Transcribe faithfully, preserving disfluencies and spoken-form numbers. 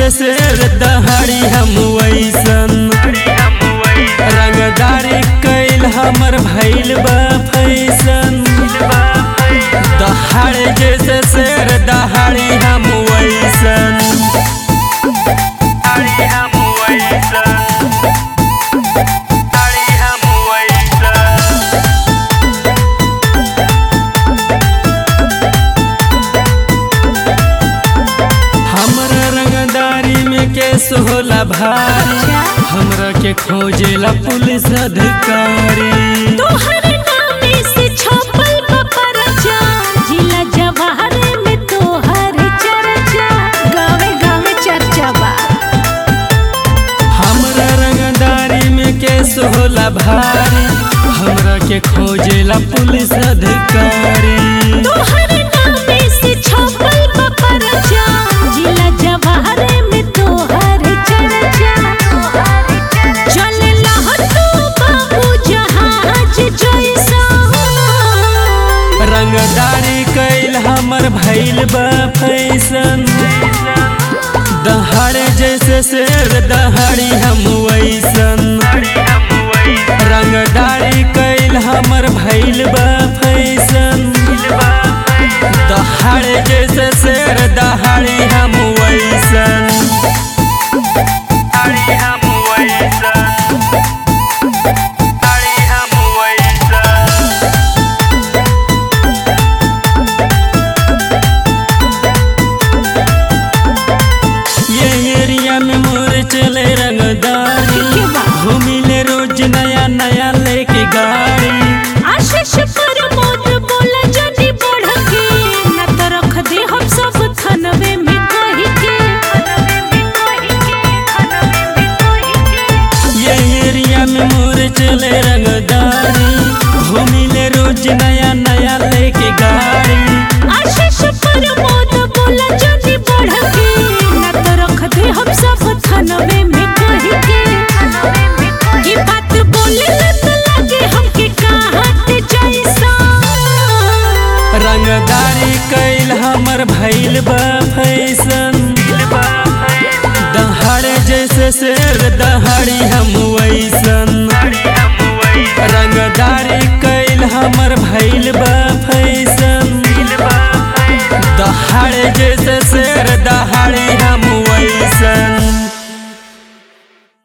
जैसे शेर दहाड़ी हम वैसन रंगदारी कैल हमर भइल बा फैशन। दहाड़ जैसे शेर दहाड़ी हम वैसन केस होला भारी हमरा के खोजेला पुलिस अधिकारी। तोहरे नामे से छपल बा परचा जिला जवाहर में तोहर चर्चा गावे गावे चर्चा बा। हमरा रंगदारी में केस होला भारी हमरा के खोजेला पुलिस अधिकारी। तोहरे नामे से छपल बा परचा जिला जवाहर रंगदारी कैल हमर भइल बा फैशन। दहाड़ जैसे शेर दहाड़ी हम वैसन रंगदारी कैल हमर भइल बा फैशन। दहाड़ जैसे शेर दहाड़ी हम वैसन में मोर चले रंगदारी घूमिले रोज नया नया लेके गाड़ी। आशीष प्रमोद बोला जनी बढ़ के न तो रख दे हम सब थनवे में कहि के। ये एरिया में मोर चले रंगदारी घूमिले रोज नया नया लेके गाड़ी। आशीष प्रमोद बोला जनी बढ़ के न तो रख दे हम सब थनवे में कहि के। की बात बोले न लगे हमके कहत जैसा। रंगदारी कैल हमर भइल बा फैशन। दहाड़ जैसे शेर दहाड़ी हम वैसन रंगदारी कैल हमर भइल बा